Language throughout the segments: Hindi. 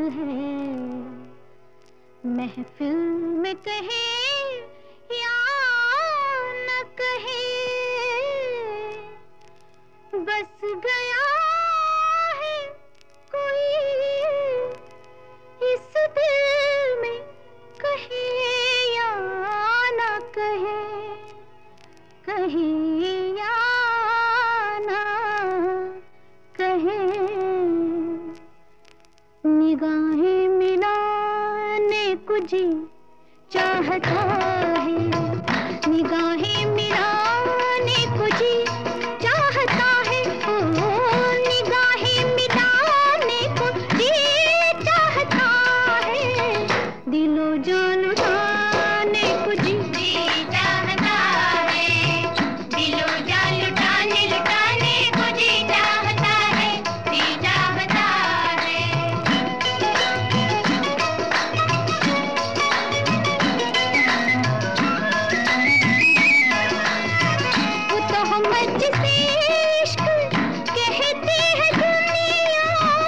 है। महफिल में कहे या न कहे, बस गया है कोई इस दिल में, कहे या न कहे, कहे या न कहे। निगाहें मिलाने को जी चाहता है, निगाहें मिलाने को जी चाहता है। ओ निगाहें मिलाने को जी चाहता है, दिलो जान लुटाने को जी चाहता है, दिलो जान लुटाने लुटाने को जी चाहता है, जी चाहता है। वो तो हम जिसे इश्क कहते हैं दुनिया,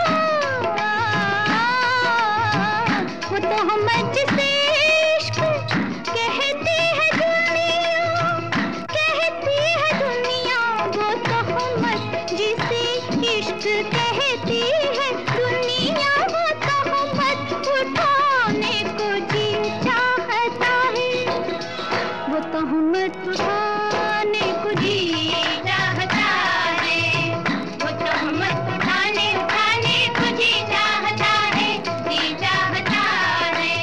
वो तो हम जिसे इश्क कहते हैं दुनिया, कहती है दुनिया। वो तो हम जिसे इश्क कहती है दुनिया, वो तो हम उठाने को जी चाहता है, वो तो हम उठाने को जी चाहता है, वो तो हम उठाने उठाने को जी चाहता है, जी चाहता है।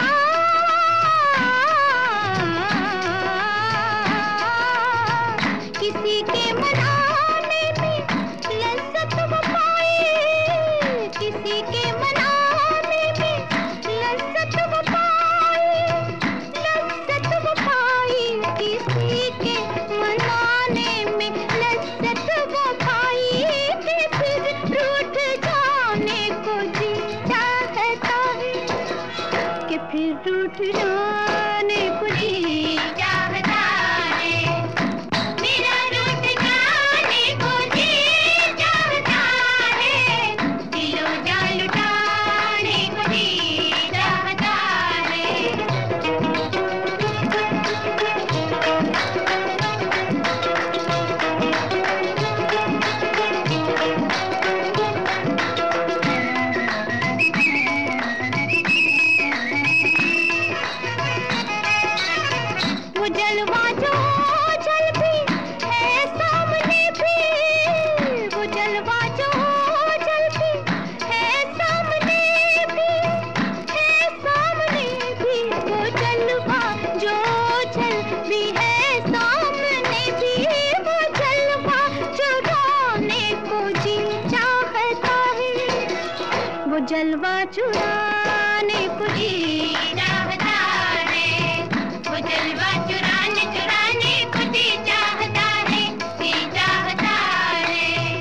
किसी के मनाने में लज्जत वो पाए, किसी के मनाने में लज्जत वो पाए, लज्जत वो पाए। किसी के मनाने में लज्जत वो पाए, कि फिर रूठ जाने को जी चाहता है, कि फिर रूठ जाने को जी चाहता है। मेरा रूठ जाने को जी चाहता है, दिलो जान लुटाने को जी चाहता है। वो जलवा जो जल भी है सामने भी, वो जलवा जो जल भी है सामने भी, है सामने भी। वो जलवा जो जल भी है सामने भी, वो जलवा चुराने को जी चाहता है, वो जलवा चुराने को जी चाहता है, वो जलवा चुराने चुराने को जी चाहता है, जी चाहता है।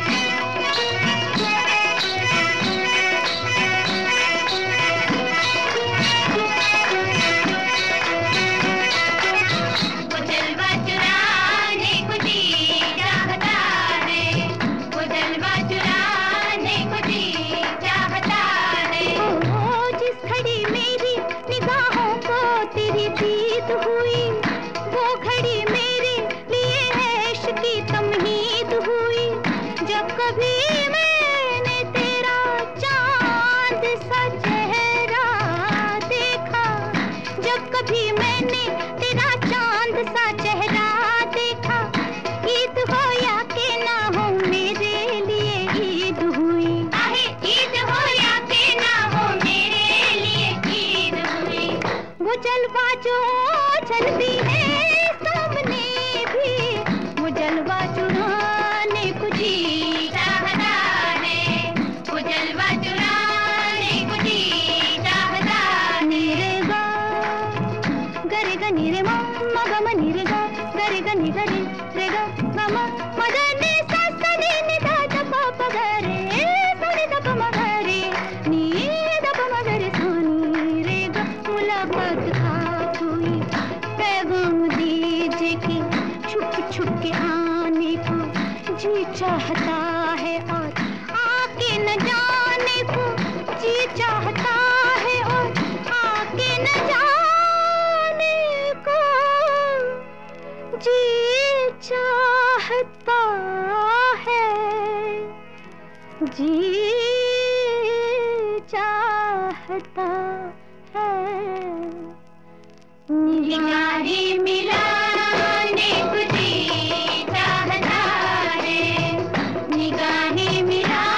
वो जलवा चुराने को जी चाहता है, वो जलवा चुराने को जी चाहता है। ओ जिस घड़ी मेरी निगाहों को तेरी दीद हुई, वो घड़ी मेरे लिए ऐश की तमहीद हुई। जब कभी मैंने तेरा चांद सा चेहरा देखा, जब कभी मैंने तेरा चांद सा चेहरा देखा, ईद हो या के ना हो मेरे लिए ईद हुई। ईद हो या के ना हो मेरे लिए ईद हुई। वो जलवा जो जलती है सामने भी, वो जलवा चुराने को जी चाहता है, वो जलवा चुराने को जी चाहता है। नीरे गा गरे गा नीरे मा मा गा मा नीरे गा गरे गा नी गरे रे गा गा मा मा गा नी सा सा नी नी दा दा पा पा गा रे सा नी दा पा मा गा रे नी दा पा मा गा रे सा नी रे गा। मुलाकात था कोई पैगाम दीजिए कि छुप छुप के आने को जी चाहता है, और आके न जाने को जी चाहता चाहता है, जी चाहता है। निगाहें मिलाने को जी चाहता है, निगाहें मिला